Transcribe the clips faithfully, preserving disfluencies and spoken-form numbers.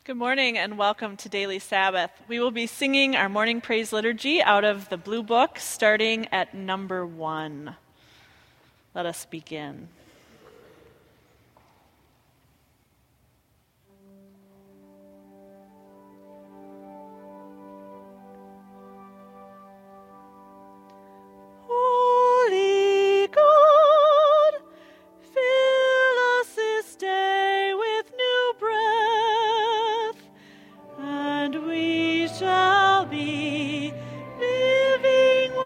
Good morning and welcome to Daily Sabbath. We will be singing our morning praise liturgy out of the Blue Book, starting at number one. Let us begin. Holy God, fill us this day with new breath, and we shall be living.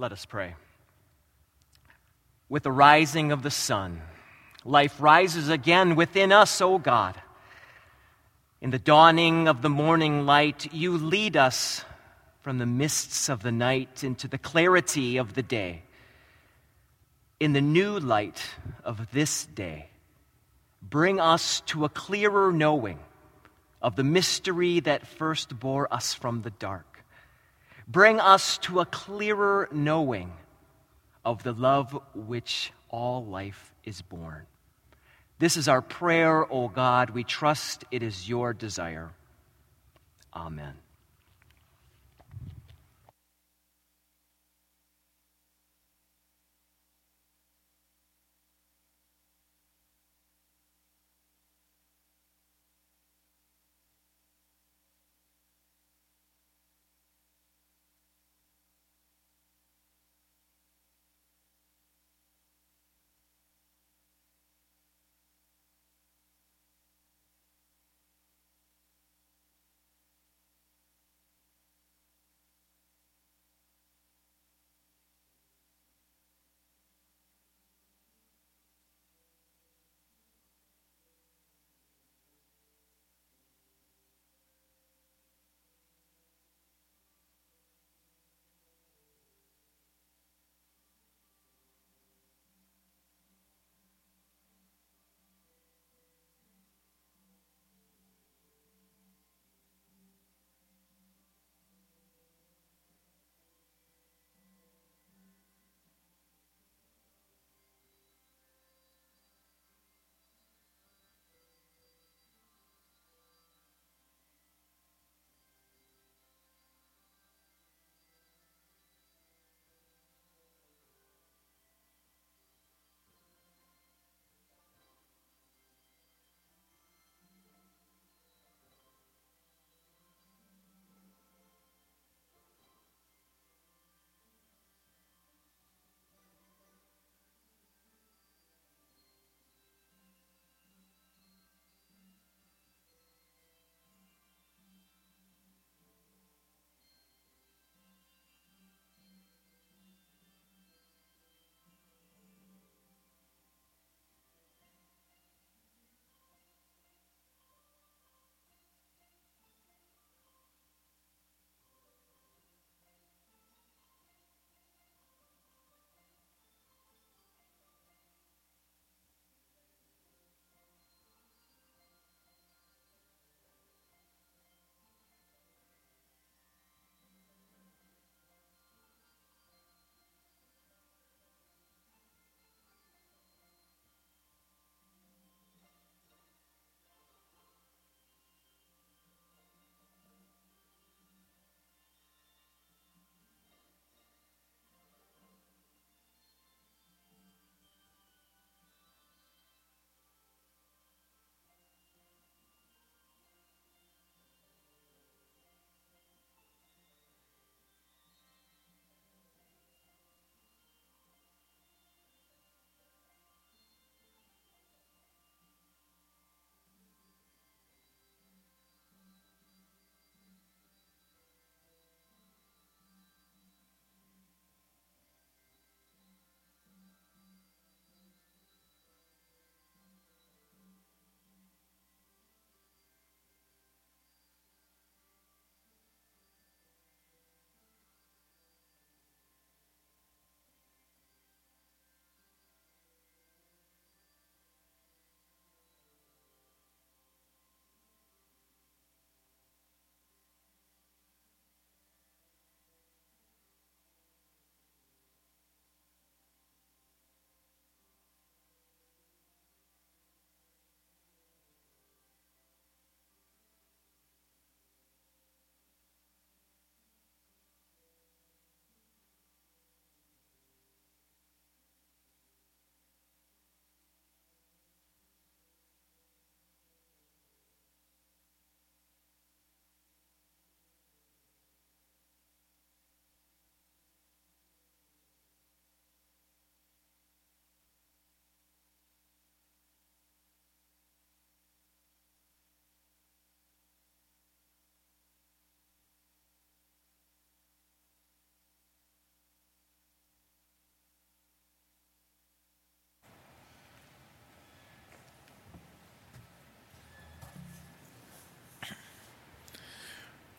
Let us pray. With the rising of the sun, life rises again within us, O God. In the dawning of the morning light, you lead us from the mists of the night into the clarity of the day. In the new light of this day, bring us to a clearer knowing of the mystery that first bore us from the dark. Bring us to a clearer knowing of the love which all life is born. This is our prayer, O God. We trust it is your desire. Amen.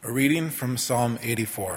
A reading from Psalm eighty-four.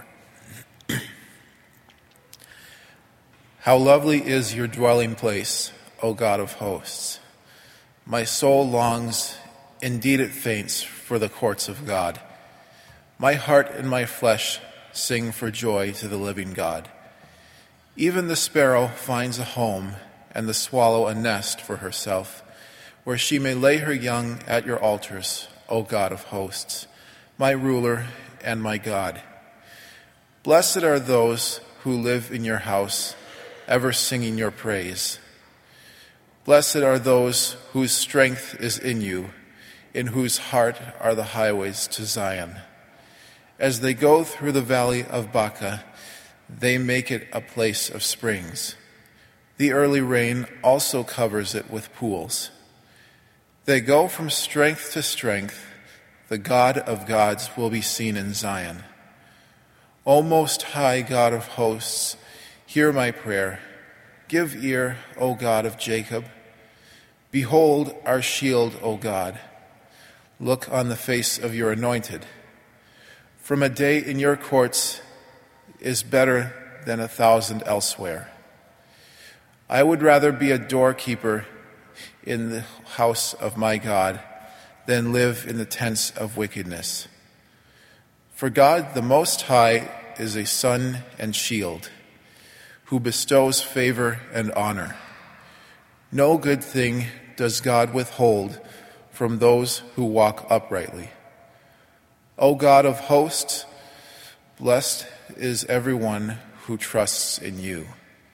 How lovely is your dwelling place, O God of hosts! My soul longs, indeed it faints, for the courts of God. My heart and my flesh sing for joy to the living God. Even the sparrow finds a home, and the swallow a nest for herself, where she may lay her young at your altars, O God of hosts, my ruler and my God. Blessed are those who live in your house, ever singing your praise. Blessed are those whose strength is in you, in whose heart are the highways to Zion. As they go through the valley of Baca, they make it a place of springs. The early rain also covers it with pools. They go from strength to strength. The God of gods will be seen in Zion. O Most High God of hosts, hear my prayer. Give ear, O God of Jacob. Behold our shield, O God. Look on the face of your anointed. From a day in your courts is better than a thousand elsewhere. I would rather be a doorkeeper in the house of my God than live in the tents of wickedness. For God the Most High is a sun and shield, who bestows favor and honor. No good thing does God withhold from those who walk uprightly. O God of hosts, blessed is everyone who trusts in you.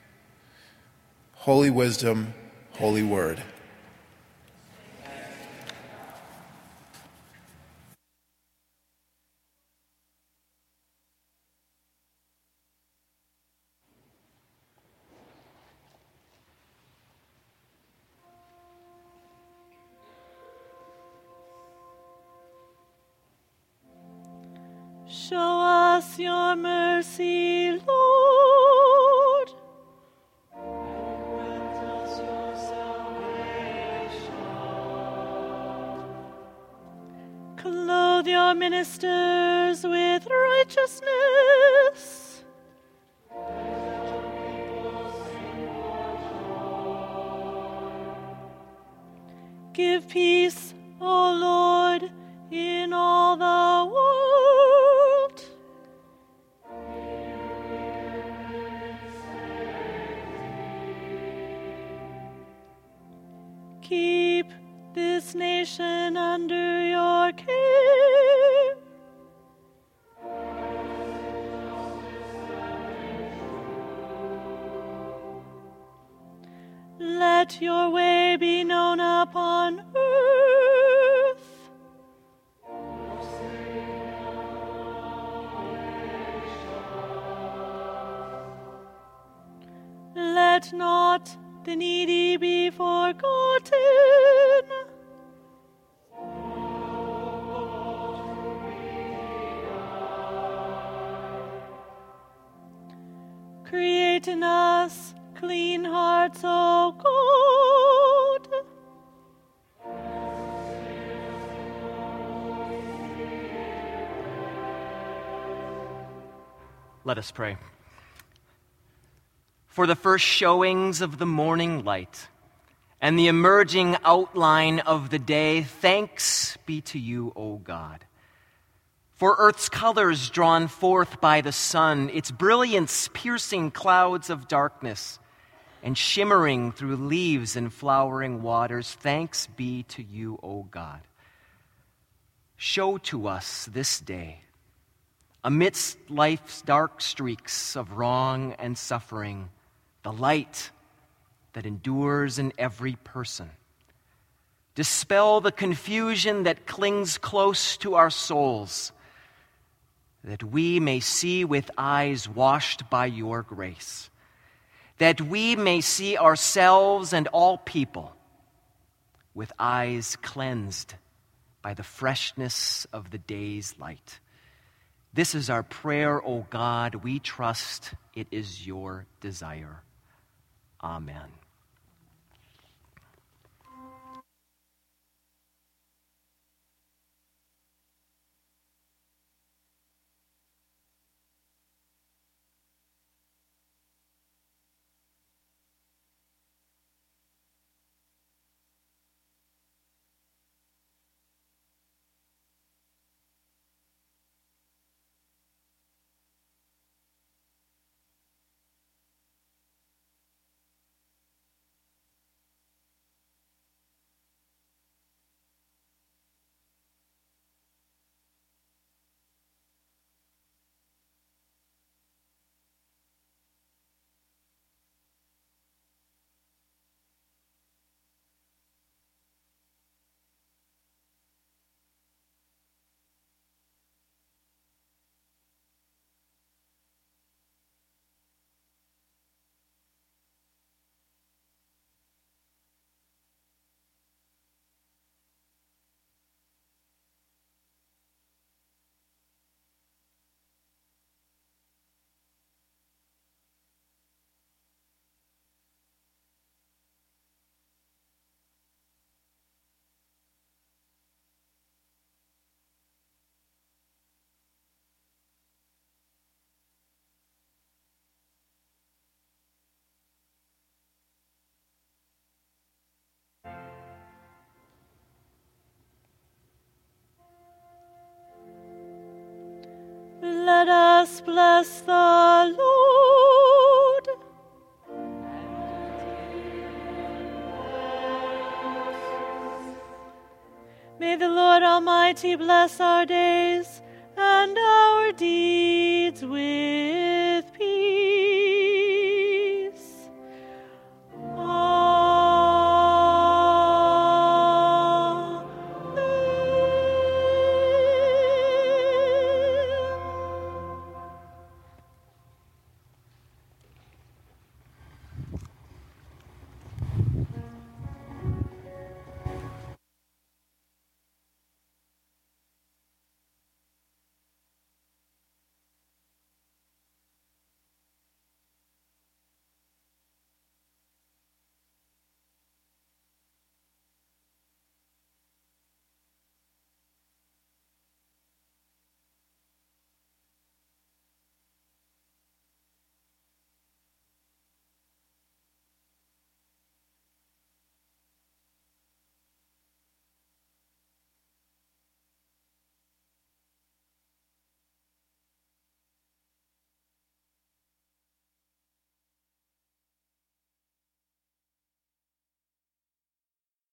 Holy wisdom, holy word. Show us your mercy, Lord. Grant us your salvation. Clothe your ministers with righteousness. Give peace, O Lord, in all the world. Keep this nation under your care. Let your way be known upon earth. Let not the needy be forgotten. Create in us clean hearts, O God. Let us pray. For the first showings of the morning light and the emerging outline of the day, thanks be to you, O God. For earth's colors drawn forth by the sun, its brilliance piercing clouds of darkness and shimmering through leaves and flowering waters, thanks be to you, O God. Show to us this day, amidst life's dark streaks of wrong and suffering, the light that endures in every person. Dispel the confusion that clings close to our souls, that we may see with eyes washed by your grace, that we may see ourselves and all people with eyes cleansed by the freshness of the day's light. This is our prayer, O God. We trust it is your desire. Amen. us bless the Lord. May the Lord Almighty bless our days and our deeds with